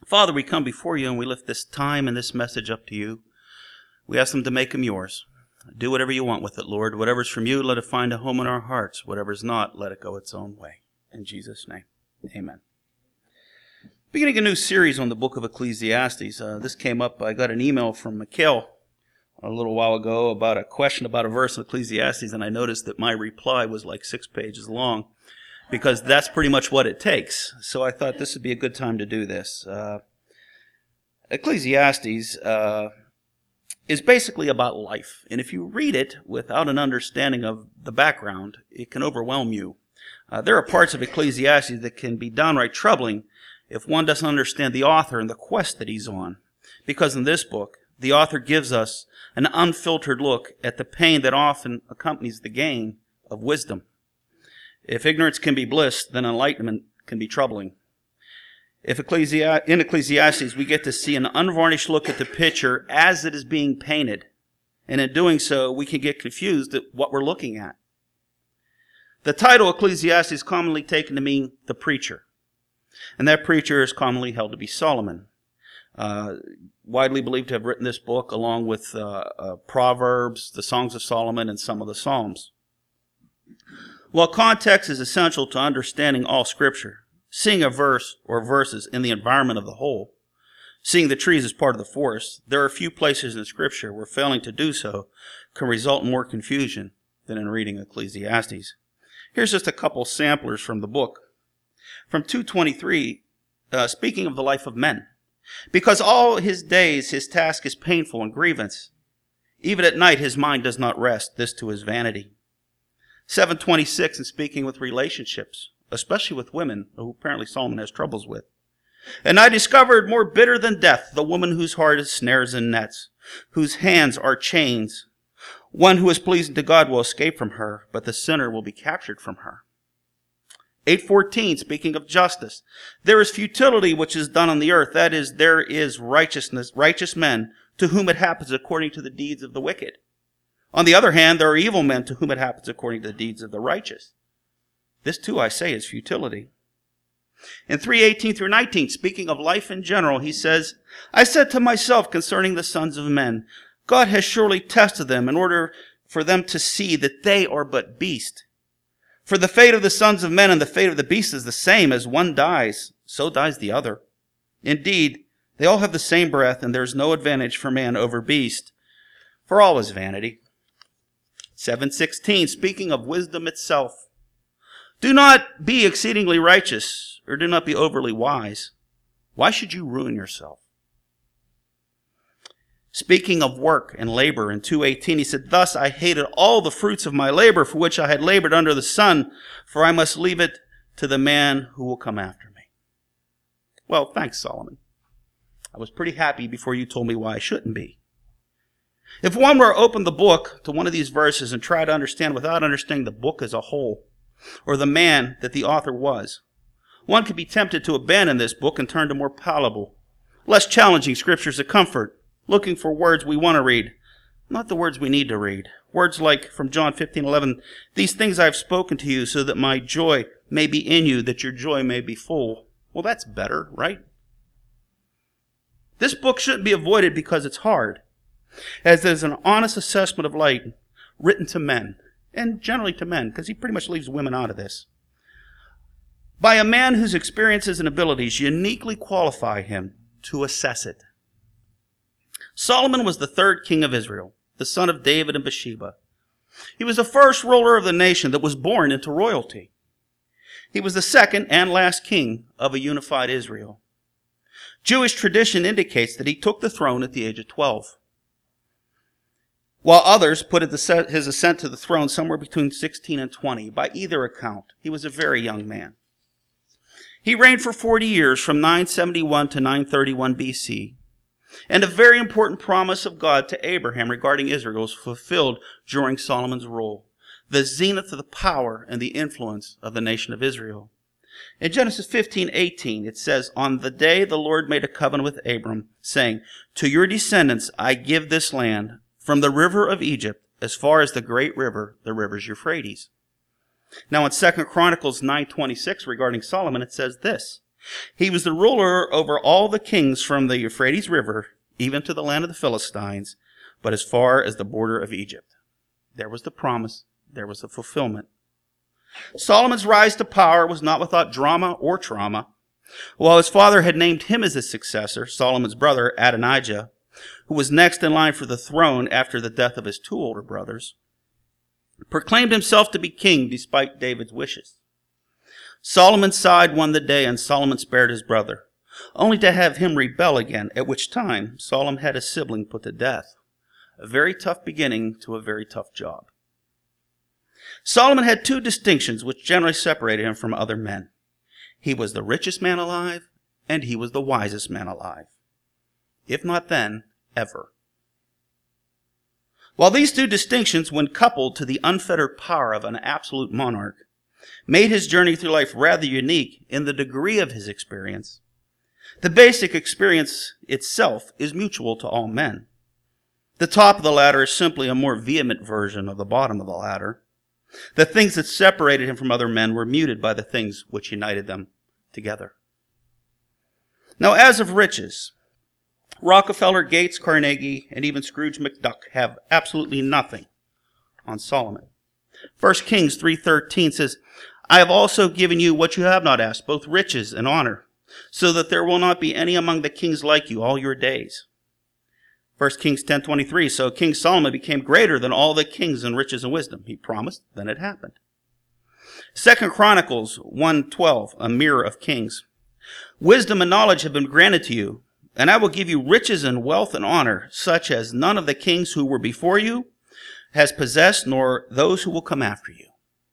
Father, we come before you and we lift this time and this message up to you. We ask them to make them yours. Do whatever you want with it, Lord. Whatever's from you, let it find a home in our hearts. Whatever's not, let it go its own way. In Jesus' name, amen. Beginning a new series on the book of Ecclesiastes. This came up, I got an email from Mikhail a little while ago about a question about a verse in Ecclesiastes, and I noticed that my reply was like 6 pages long, because that's pretty much what it takes. So I thought this would be a good time to do this. Ecclesiastes is basically about life. And if you read it without an understanding of the background, it can overwhelm you. There are parts of Ecclesiastes that can be downright troubling if one doesn't understand the author and the quest that he's on. Because in this book, the author gives us an unfiltered look at the pain that often accompanies the gain of wisdom. If ignorance can be bliss, then enlightenment can be troubling. In Ecclesiastes, we get to see an unvarnished look at the picture as it is being painted. And in doing so, we can get confused at what we're looking at. The title Ecclesiastes is commonly taken to mean the preacher. And that preacher is commonly held to be Solomon. Widely believed to have written this book along with Proverbs, the Songs of Solomon, and some of the Psalms. While context is essential to understanding all Scripture, seeing a verse or verses in the environment of the whole, seeing the trees as part of the forest, there are few places in Scripture where failing to do so can result in more confusion than in reading Ecclesiastes. Here's just a couple samplers from the book. From 2:23, speaking of the life of men. Because all his days his task is painful and grievance. Even at night his mind does not rest, this to his vanity. 7:26, in speaking with relationships, especially with women, who apparently Solomon has troubles with. And I discovered more bitter than death, the woman whose heart is snares and nets, whose hands are chains. One who is pleasing to God will escape from her, but the sinner will be captured from her. 8:14, speaking of justice. There is futility which is done on the earth, that is, there is righteous men, to whom it happens according to the deeds of the wicked. On the other hand, there are evil men to whom it happens according to the deeds of the righteous. This too, I say, is futility. In 3:18 through 19, speaking of life in general, he says, I said to myself concerning the sons of men, God has surely tested them in order for them to see that they are but beasts. For the fate of the sons of men and the fate of the beasts is the same. As one dies, so dies the other. Indeed, they all have the same breath, and there is no advantage for man over beast, for all is vanity. 7:16, speaking of wisdom itself. Do not be exceedingly righteous, or do not be overly wise. Why should you ruin yourself? Speaking of work and labor in 2:18, he said, Thus I hated all the fruits of my labor for which I had labored under the sun, for I must leave it to the man who will come after me. Well, thanks, Solomon. I was pretty happy before you told me why I shouldn't be. If one were to open the book to one of these verses and try to understand without understanding the book as a whole, or the man that the author was, one could be tempted to abandon this book and turn to more palatable, less challenging scriptures of comfort, looking for words we want to read, not the words we need to read. Words like from John 15:11, these things I have spoken to you so that my joy may be in you, that your joy may be full. Well, that's better, right? This book shouldn't be avoided because it's hard, as there's an honest assessment of light written to men, and generally to men, because he pretty much leaves women out of this, by a man whose experiences and abilities uniquely qualify him to assess it. Solomon was the third king of Israel, the son of David and Bathsheba. He was the first ruler of the nation that was born into royalty. He was the second and last king of a unified Israel. Jewish tradition indicates that he took the throne at the age of 12, while others put his ascent to the throne somewhere between 16 and 20. By either account, he was a very young man. He reigned for 40 years, from 971 to 931 BC. And a very important promise of God to Abraham regarding Israel was fulfilled during Solomon's rule, the zenith of the power and the influence of the nation of Israel. In Genesis 15:18, it says, On the day the Lord made a covenant with Abram, saying, To your descendants I give this land, from the river of Egypt as far as the great river, the rivers Euphrates. Now in 2 Chronicles 9:26 regarding Solomon, it says this, He was the ruler over all the kings from the Euphrates River, even to the land of the Philistines, but as far as the border of Egypt. There was the promise. There was the fulfillment. Solomon's rise to power was not without drama or trauma. While his father had named him as his successor, Solomon's brother Adonijah, who was next in line for the throne after the death of his two older brothers, proclaimed himself to be king despite David's wishes. Solomon's side won the day, and Solomon spared his brother, only to have him rebel again, at which time Solomon had a sibling put to death. A very tough beginning to a very tough job. Solomon had two distinctions which generally separated him from other men. He was the richest man alive, and he was the wisest man alive. If not then, ever. While these two distinctions, when coupled to the unfettered power of an absolute monarch, made his journey through life rather unique in the degree of his experience, the basic experience itself is mutual to all men. The top of the ladder is simply a more vehement version of the bottom of the ladder. The things that separated him from other men were muted by the things which united them together. Now, as of riches, Rockefeller, Gates, Carnegie, and even Scrooge McDuck have absolutely nothing on Solomon. 1 Kings 3:13 says, I have also given you what you have not asked, both riches and honor, so that there will not be any among the kings like you all your days. 1 Kings 10:23, so King Solomon became greater than all the kings in riches and wisdom. He promised, then it happened. 2 Chronicles 1:12, a mirror of kings. Wisdom and knowledge have been granted to you, and I will give you riches and wealth and honor, such as none of the kings who were before you has possessed, nor those who will come after you.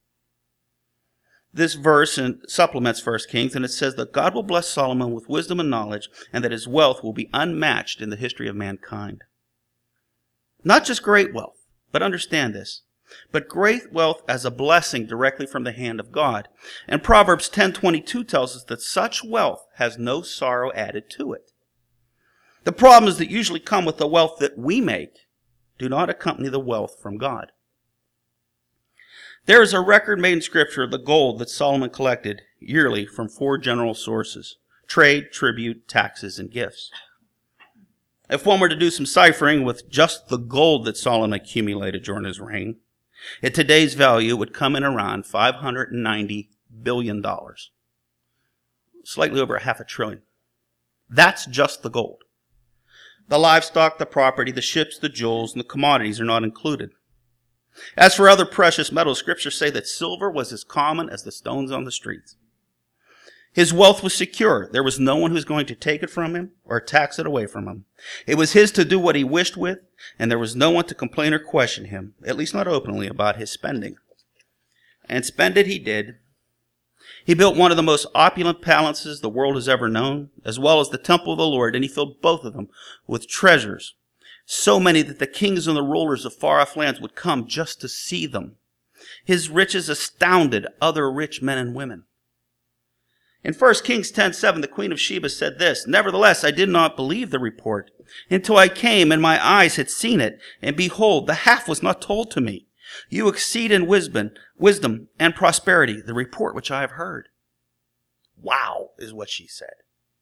This verse supplements 1 Kings, and it says that God will bless Solomon with wisdom and knowledge, and that his wealth will be unmatched in the history of mankind. Not just great wealth, but understand this, but great wealth as a blessing directly from the hand of God. And Proverbs 10:22 tells us that such wealth has no sorrow added to it. The problems that usually come with the wealth that we make do not accompany the wealth from God. There is a record made in Scripture of the gold that Solomon collected yearly from 4 general sources: trade, tribute, taxes, and gifts. If one were to do some ciphering with just the gold that Solomon accumulated during his reign, at today's value, it would come in around $590 billion. Slightly over $500 billion. That's just the gold. The livestock, the property, the ships, the jewels, and the commodities are not included. As for other precious metals, scriptures say that silver was as common as the stones on the streets. His wealth was secure. There was no one who was going to take it from him or tax it away from him. It was his to do what he wished with, and there was no one to complain or question him, at least not openly, about his spending. And spend it he did. He built one of the most opulent palaces the world has ever known, as well as the temple of the Lord, and he filled both of them with treasures, so many that the kings and the rulers of far-off lands would come just to see them. His riches astounded other rich men and women. In 1 Kings 10:7, the Queen of Sheba said this, Nevertheless, I did not believe the report until I came and my eyes had seen it, and behold, the half was not told to me. You exceed in wisdom and prosperity, the report which I have heard. Wow, is what she said.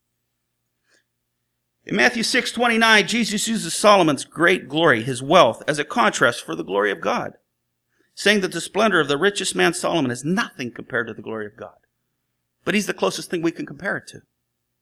In Matthew 6:29, Jesus uses Solomon's great glory, his wealth, as a contrast for the glory of God, saying that the splendor of the richest man Solomon is nothing compared to the glory of God. But he's the closest thing we can compare it to.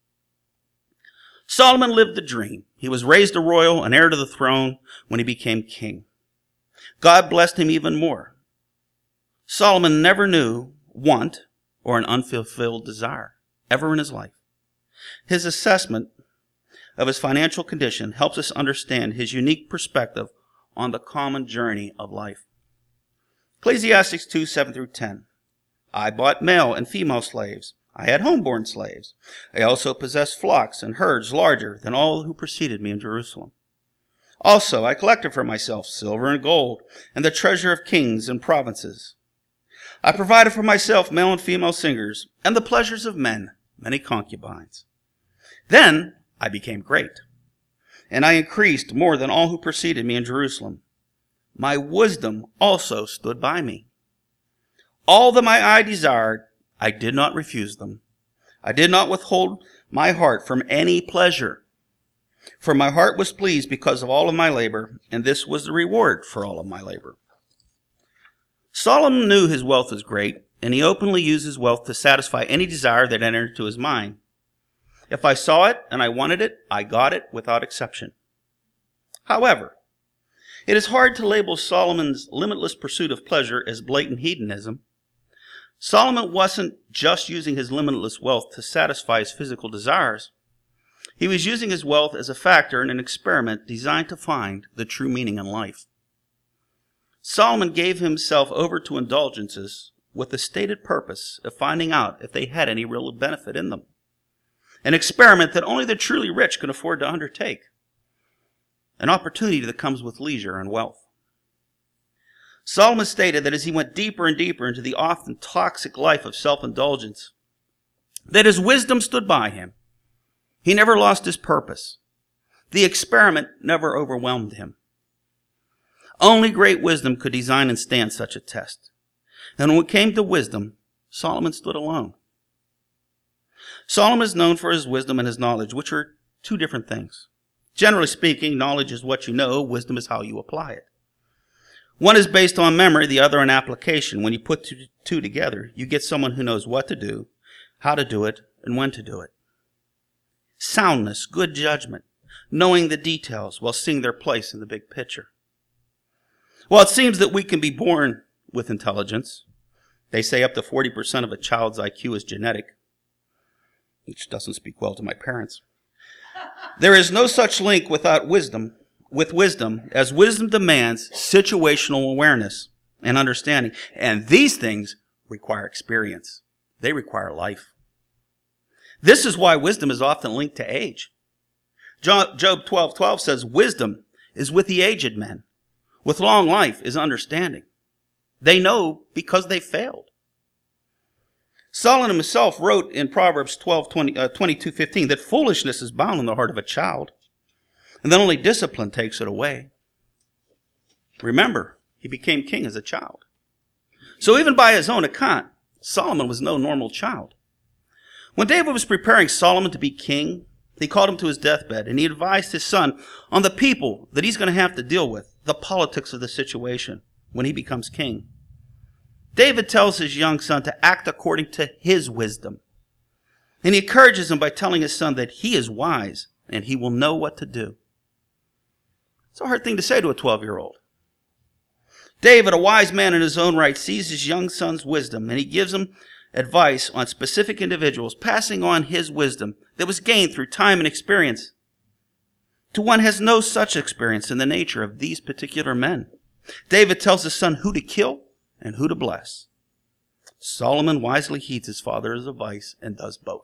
Solomon lived the dream. He was raised a royal, an heir to the throne, when he became king. God blessed him even more. Solomon never knew want or an unfulfilled desire, ever in his life. His assessment of his financial condition helps us understand his unique perspective on the common journey of life. Ecclesiastes 2:7-10. I bought male and female slaves. I had homeborn slaves. I also possessed flocks and herds larger than all who preceded me in Jerusalem. Also, I collected for myself silver and gold and the treasure of kings and provinces. I provided for myself male and female singers and the pleasures of men, many concubines. Then I became great, and I increased more than all who preceded me in Jerusalem. My wisdom also stood by me. All that my eye desired, I did not refuse them. I did not withhold my heart from any pleasure, for my heart was pleased because of all of my labor, and this was the reward for all of my labor. Solomon knew his wealth was great, and he openly used his wealth to satisfy any desire that entered into his mind. If I saw it and I wanted it, I got it without exception. However, it is hard to label Solomon's limitless pursuit of pleasure as blatant hedonism. Solomon wasn't just using his limitless wealth to satisfy his physical desires. He was using his wealth as a factor in an experiment designed to find the true meaning in life. Solomon gave himself over to indulgences with the stated purpose of finding out if they had any real benefit in them. An experiment that only the truly rich can afford to undertake. An opportunity that comes with leisure and wealth. Solomon stated that as he went deeper and deeper into the often toxic life of self-indulgence, that his wisdom stood by him. He never lost his purpose. The experiment never overwhelmed him. Only great wisdom could design and stand such a test. And when it came to wisdom, Solomon stood alone. Solomon is known for his wisdom and his knowledge, which are two different things. Generally speaking, knowledge is what you know, wisdom is how you apply it. One is based on memory, the other on application. When you put two together, you get someone who knows what to do, how to do it, and when to do it. Soundness, good judgment, knowing the details while seeing their place in the big picture. While it seems that we can be born with intelligence, they say up to 40% of a child's IQ is genetic, which doesn't speak well to my parents. There is no such link with wisdom, as wisdom demands situational awareness and understanding. And these things require experience. They require life. This is why wisdom is often linked to age. Job 12:12 says, wisdom is with the aged men. With long life is understanding. They know because they failed. Solomon himself wrote in Proverbs 22:15 that foolishness is bound in the heart of a child, and that only discipline takes it away. Remember, he became king as a child. So even by his own account, Solomon was no normal child. When David was preparing Solomon to be king, he called him to his deathbed, and he advised his son on the people that he's going to have to deal with, the politics of the situation when he becomes king. David tells his young son to act according to his wisdom. And he encourages him by telling his son that he is wise and he will know what to do. It's a hard thing to say to a 12-year-old. David, a wise man in his own right, sees his young son's wisdom, and he gives him advice on specific individuals, passing on his wisdom that was gained through time and experience to one who has no such experience in the nature of these particular men. David tells his son who to kill and who to bless. Solomon wisely heeds his father's advice and does both.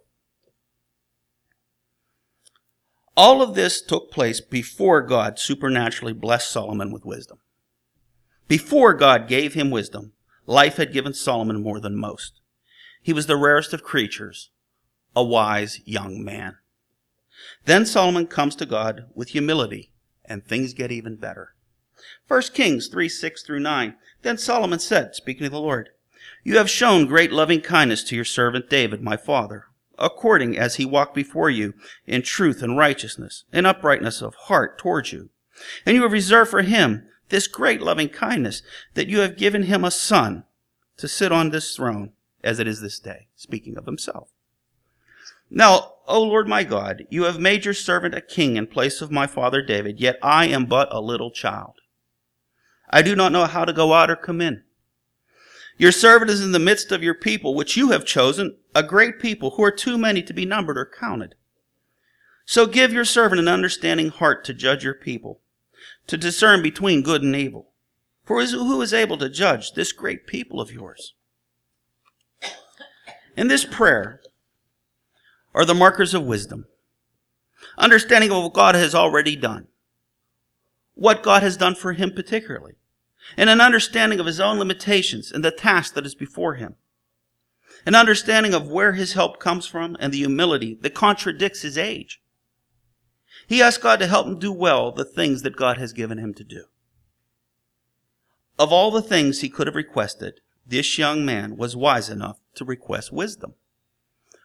All of this took place before God supernaturally blessed Solomon with wisdom. Before God gave him wisdom, life had given Solomon more than most. He was the rarest of creatures, a wise young man. Then Solomon comes to God with humility, and things get even better. 1 Kings 3:6-9. Then Solomon said, speaking to the Lord, you have shown great loving kindness to your servant David, my father, according as he walked before you in truth and righteousness, and uprightness of heart towards you. And you have reserved for him this great loving kindness, that you have given him a son to sit on this throne as it is this day, speaking of himself. Now, O Lord my God, you have made your servant a king in place of my father David, yet I am but a little child. I do not know how to go out or come in. Your servant is in the midst of your people, which you have chosen, a great people who are too many to be numbered or counted. So give your servant an understanding heart to judge your people, to discern between good and evil. For who is able to judge this great people of yours? In this prayer are the markers of wisdom, understanding of what God has already done, what God has done for him particularly, and an understanding of his own limitations and the task that is before him, an understanding of where his help comes from and the humility that contradicts his age. He asked God to help him do well the things that God has given him to do. Of all the things he could have requested, this young man was wise enough to request wisdom.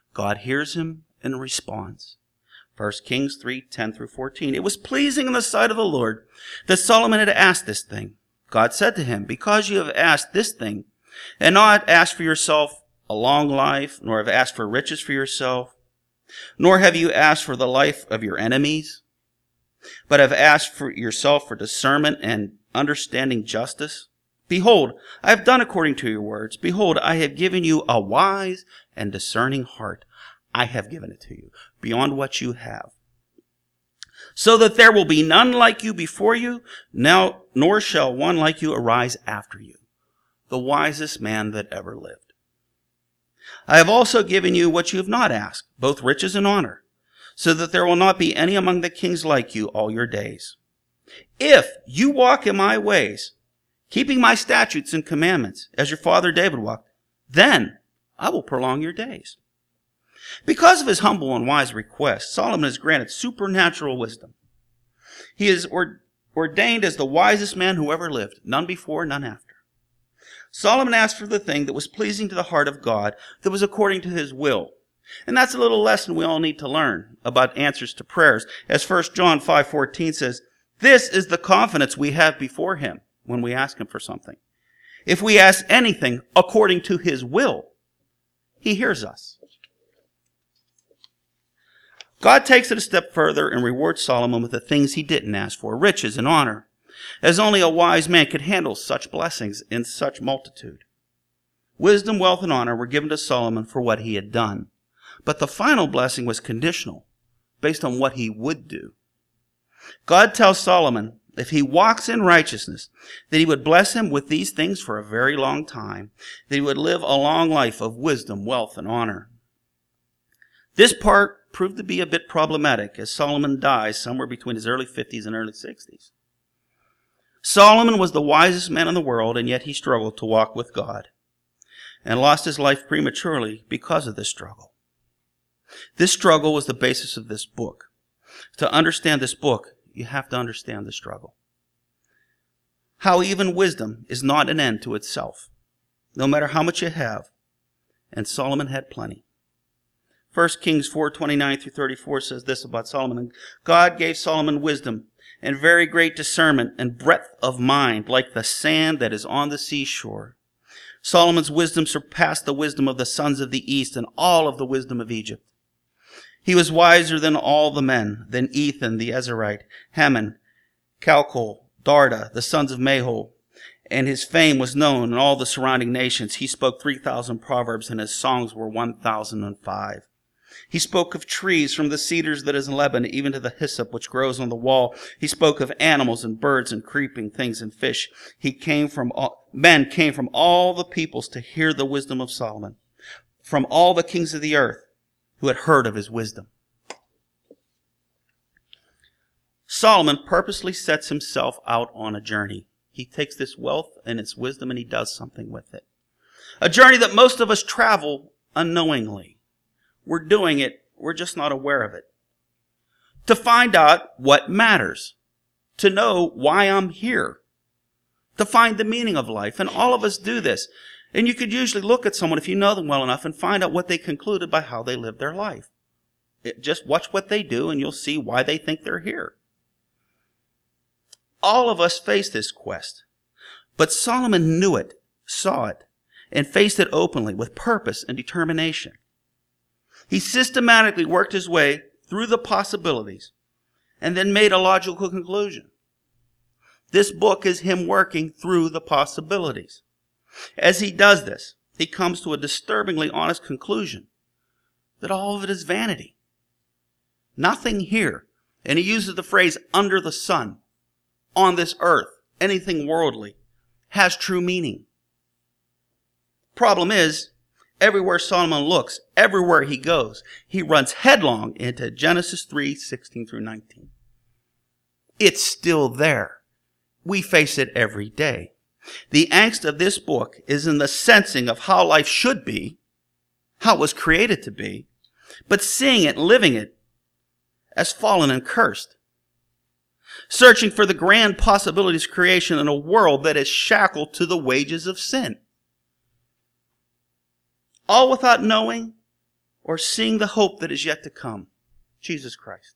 God hears him and responds. 1 Kings 3:10 through 14. It was pleasing in the sight of the Lord that Solomon had asked this thing. God said to him, because you have asked this thing, and not asked for yourself a long life, nor have asked for riches for yourself, nor have you asked for the life of your enemies, but have asked for yourself for discernment and understanding justice. Behold, I have done according to your words. Behold, I have given you a wise and discerning heart. I have given it to you, beyond what you have. So that there will be none like you before you, now nor shall one like you arise after you, the wisest man that ever lived. I have also given you what you have not asked, both riches and honor, so that there will not be any among the kings like you all your days. If you walk in my ways, keeping my statutes and commandments, as your father David walked, then I will prolong your days. Because of his humble and wise request, Solomon is granted supernatural wisdom. He is ordained as the wisest man who ever lived, none before, none after. Solomon asked for the thing that was pleasing to the heart of God, that was according to his will. And that's a little lesson we all need to learn about answers to prayers. As 1 John 5:14 says, this is the confidence we have before him when we ask him for something. If we ask anything according to his will, he hears us. God takes it a step further and rewards Solomon with the things he didn't ask for, riches and honor, as only a wise man could handle such blessings in such multitude. Wisdom, wealth, and honor were given to Solomon for what he had done, but the final blessing was conditional, based on what he would do. God tells Solomon if he walks in righteousness, that he would bless him with these things for a very long time, that he would live a long life of wisdom, wealth, and honor. This part proved to be a bit problematic as Solomon dies somewhere between his early 50s and early 60s. Solomon was the wisest man in the world, and yet he struggled to walk with God and lost his life prematurely because of this struggle. This struggle was the basis of this book. To understand this book, you have to understand the struggle. How even wisdom is not an end to itself, no matter how much you have, and Solomon had plenty. 1 Kings 4:29 through 34 says this about Solomon. God gave Solomon wisdom and very great discernment and breadth of mind, like the sand that is on the seashore. Solomon's wisdom surpassed the wisdom of the sons of the east and all of the wisdom of Egypt. He was wiser than all the men, than Ethan the Ezrahite, Heman, Calcol, Darda, the sons of Mahol, and his fame was known in all the surrounding nations. He spoke 3,000 proverbs, and his songs were 1,005. He spoke of trees, from the cedars that is in Lebanon, even to the hyssop which grows on the wall. He spoke of animals and birds and creeping things and fish. Men came from all the peoples to hear the wisdom of Solomon, from all the kings of the earth who had heard of his wisdom. Solomon purposely sets himself out on a journey. He takes this wealth and its wisdom and he does something with it. A journey that most of us travel unknowingly. We're doing it, we're just not aware of it. To find out what matters. To know why I'm here. To find the meaning of life. And all of us do this. And you could usually look at someone, if you know them well enough, and find out what they concluded by how they live their life. Just watch what they do and you'll see why they think they're here. All of us face this quest. But Solomon knew it, saw it, and faced it openly with purpose and determination. He systematically worked his way through the possibilities and then made a logical conclusion. This book is him working through the possibilities. As he does this, he comes to a disturbingly honest conclusion that all of it is vanity. Nothing here, and he uses the phrase under the sun, on this earth, anything worldly, has true meaning. Problem is, everywhere Solomon looks, everywhere he goes, he runs headlong into Genesis 3:16 through 19. It's still there. We face it every day. The angst of this book is in the sensing of how life should be, how it was created to be, but seeing it, living it, as fallen and cursed. Searching for the grand possibilities of creation in a world that is shackled to the wages of sin. All without knowing or seeing the hope that is yet to come, Jesus Christ.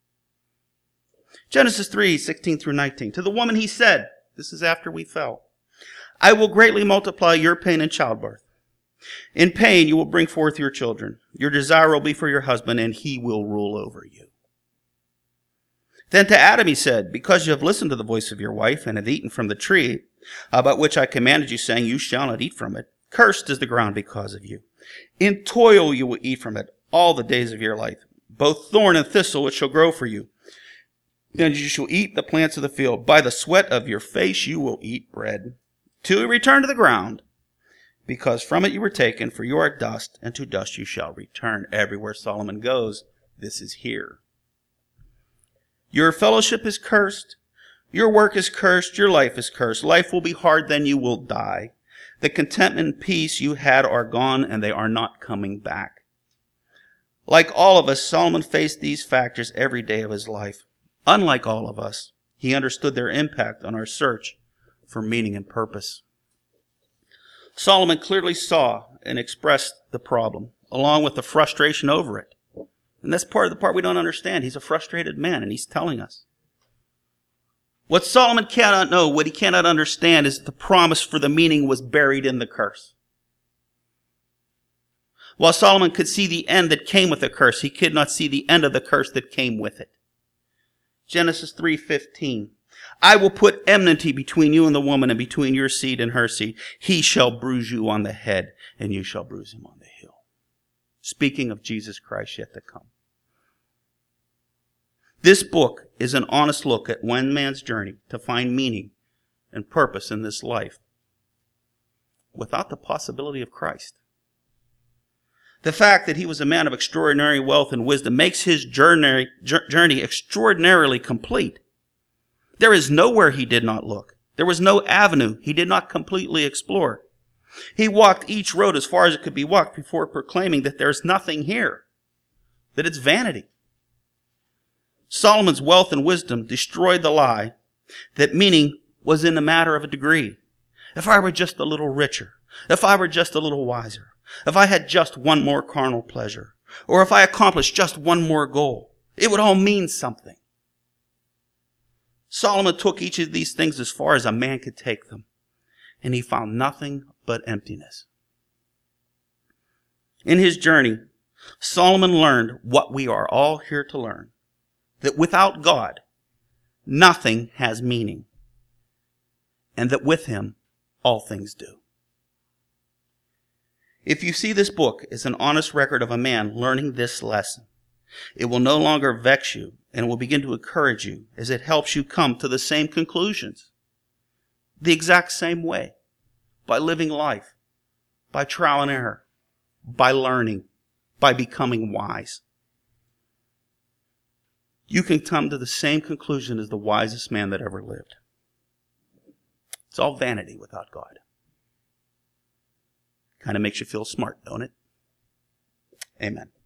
Genesis 3:16 through 19. To the woman he said, this is after we fell, I will greatly multiply your pain in childbirth. In pain you will bring forth your children. Your desire will be for your husband, and he will rule over you. Then to Adam he said, because you have listened to the voice of your wife, and have eaten from the tree about which I commanded you, saying, you shall not eat from it, cursed is the ground because of you. In toil you will eat from it all the days of your life. Both thorn and thistle it shall grow for you. And you shall eat the plants of the field. By the sweat of your face you will eat bread, till you return to the ground, because from it you were taken, for you are dust, and to dust you shall return. Everywhere Solomon goes, this is here. Your fellowship is cursed. Your work is cursed. Your life is cursed. Life will be hard, then you will die. The contentment and peace you had are gone, and they are not coming back. Like all of us, Solomon faced these factors every day of his life. Unlike all of us, he understood their impact on our search for meaning and purpose. Solomon clearly saw and expressed the problem, along with the frustration over it. And that's part of the part we don't understand. He's a frustrated man, and he's telling us. What Solomon cannot know, what he cannot understand, is that the promise for the meaning was buried in the curse. While Solomon could see the end that came with the curse, he could not see the end of the curse that came with it. Genesis 3:15. I will put enmity between you and the woman, and between your seed and her seed. He shall bruise you on the head, and you shall bruise him on the heel. Speaking of Jesus Christ yet to come. This book is an honest look at one man's journey to find meaning and purpose in this life without the possibility of Christ. The fact that he was a man of extraordinary wealth and wisdom makes his journey extraordinarily complete. There is nowhere he did not look. There was no avenue he did not completely explore. He walked each road as far as it could be walked before proclaiming that there's nothing here, that it's vanity. Solomon's wealth and wisdom destroyed the lie that meaning was in the matter of a degree. If I were just a little richer, if I were just a little wiser, if I had just one more carnal pleasure, or if I accomplished just one more goal, it would all mean something. Solomon took each of these things as far as a man could take them, and he found nothing but emptiness. In his journey, Solomon learned what we are all here to learn, that without God, nothing has meaning, and that with him, all things do. If you see this book as an honest record of a man learning this lesson, it will no longer vex you, and it will begin to encourage you as it helps you come to the same conclusions, the exact same way, by living life, by trial and error, by learning, by becoming wise. You can come to the same conclusion as the wisest man that ever lived. It's all vanity without God. Kind of makes you feel smart, don't it? Amen.